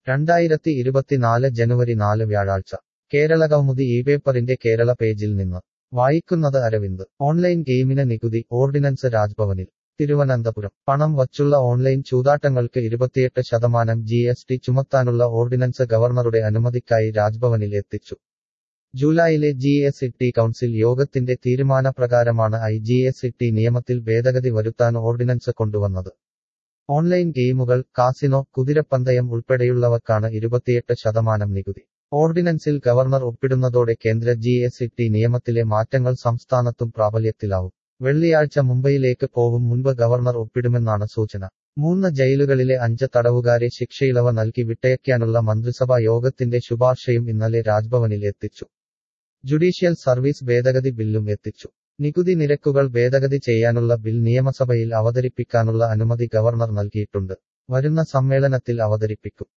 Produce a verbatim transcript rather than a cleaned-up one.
രണ്ടായിരത്തി ഇരുപത്തിനാല് ജനുവരി നാല് വ്യാഴാഴ്ച കേരളകൗമുദി ഈ പേപ്പറിന്റെ കേരള പേജിൽ നിന്ന് വായിക്കുന്നത് അരവിന്ദ് ഓൺലൈൻ ഗെയിമിന് നികുതി ഓർഡിനൻസ് രാജ്ഭവനിൽ തിരുവനന്തപുരം പണം വച്ചുള്ള ഓൺലൈൻ ചൂതാട്ടങ്ങൾക്ക് ഇരുപത്തിയെട്ട് ശതമാനം ജി എസ് ടി ചുമത്താനുള്ള ഓർഡിനൻസ് ഗവർണറുടെ അനുമതിക്കായി രാജ്ഭവനിൽ എത്തിച്ചു ജൂലൈയിലെ ജി എസ് ടി കൗൺസിൽ യോഗത്തിന്റെ തീരുമാനപ്രകാരമാണ് ഐ ജി എസ് ടി നിയമത്തിൽ ഭേദഗതി വരുത്താൻ ഓർഡിനൻസ് കൊണ്ടുവന്നത് ഓൺലൈൻ ഗെയിമുകൾ കാസിനോ കുതിരപ്പന്തയം ഉൾപ്പെടെയുള്ളവക്കാണ് ഇരുപത്തിയെട്ട് ശതമാനം നികുതി ഓർഡിനൻസിൽ ഗവർണർ ഒപ്പിടുന്നതോടെ കേന്ദ്ര ജി എസ് ടി നിയമത്തിലെ മാറ്റങ്ങൾ സംസ്ഥാനത്തും പ്രാബല്യത്തിലാവും വെള്ളിയാഴ്ച മുംബൈയിലേക്ക് പോവും മുൻപ് ഗവർണർ ഒപ്പിടുമെന്നാണ് സൂചന മൂന്ന് ജയിലുകളിലെ അഞ്ച് തടവുകാരെ ശിക്ഷയിളവ് നൽകി വിട്ടയക്കാനുള്ള മന്ത്രിസഭാ യോഗത്തിന്റെ ശുപാർശയും ഇന്നലെ രാജ്ഭവനിൽ എത്തിച്ചു ജുഡീഷ്യൽ സർവീസ് ഭേദഗതി ബില്ലും എത്തിച്ചു നികുതി നിരക്കുകൾ ഭേദഗതി ചെയ്യാനുള്ള ബിൽ നിയമസഭയിൽ അവതരിപ്പിക്കാനുള്ള അനുമതി ഗവർണർ നൽകിയിട്ടുണ്ട് വരുന്ന സമ്മേളനത്തിൽ അവതരിപ്പിക്കും